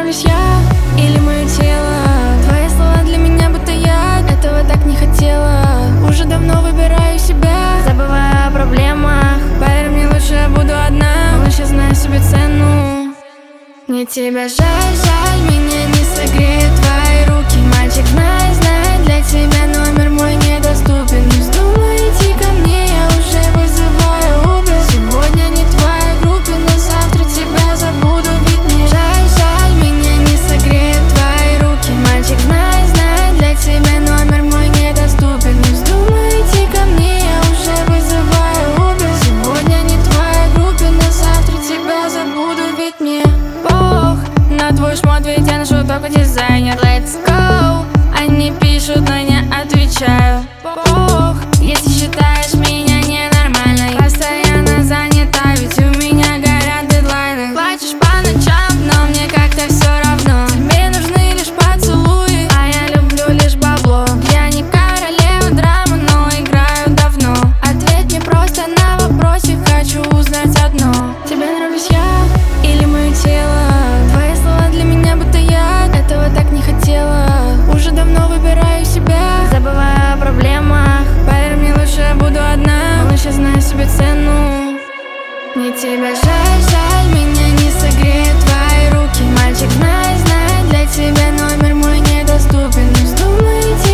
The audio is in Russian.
нравлюсь я или мое тело? Твои слова для меня будто яд. Этого так не хотела. Уже давно выбираю себя, забывая о проблемах. Поверь мне, лучше я буду одна. Малыш, я знаю себе цену. Мне тебя жаль, жаль, меня не согреют твои руки. Мальчик, знай, знай, для тебя номер мой недоступен. Не вздумай идти ко мне, я уже вызываю Uber. Сегодня не в твоей группе, но завтра тебя забуду. Ведь мне жаль, жаль, меня не согреют твои руки. Мальчик, знай, знай, для тебя номер мой недоступен. Не вздумай идти ко мне, я уже вызываю Uber. Сегодня не в твоей группе, но завтра тебя забуду. Ведь мне пох на твой шмот, ведь я ношу только дизайнер. Let's go. Они пишут, но не отвечаю. Пох, если считаешь меня ненормальной, постоянно занята, ведь у меня горят дедлайны. Плачешь по ночам, но мне как-то все равно. Тебе нужны лишь поцелуи, а я люблю лишь бабло. Я не королева драмы, но играю давно. Ответь мне просто на вопросик, хочу узнать одно. Тебе нравлюсь я или мое тело? Твои слова для меня будто яд. Этого так не хотела. Уже давно выбираю себя, забывая о проблемах. Поверь мне, лучше я буду одна. Малыш, я знаю себе цену. Мне тебя жаль, жаль, меня не согреют твои руки. Мальчик, знай, знай, для тебя номер мой недоступен. Не вздумай идти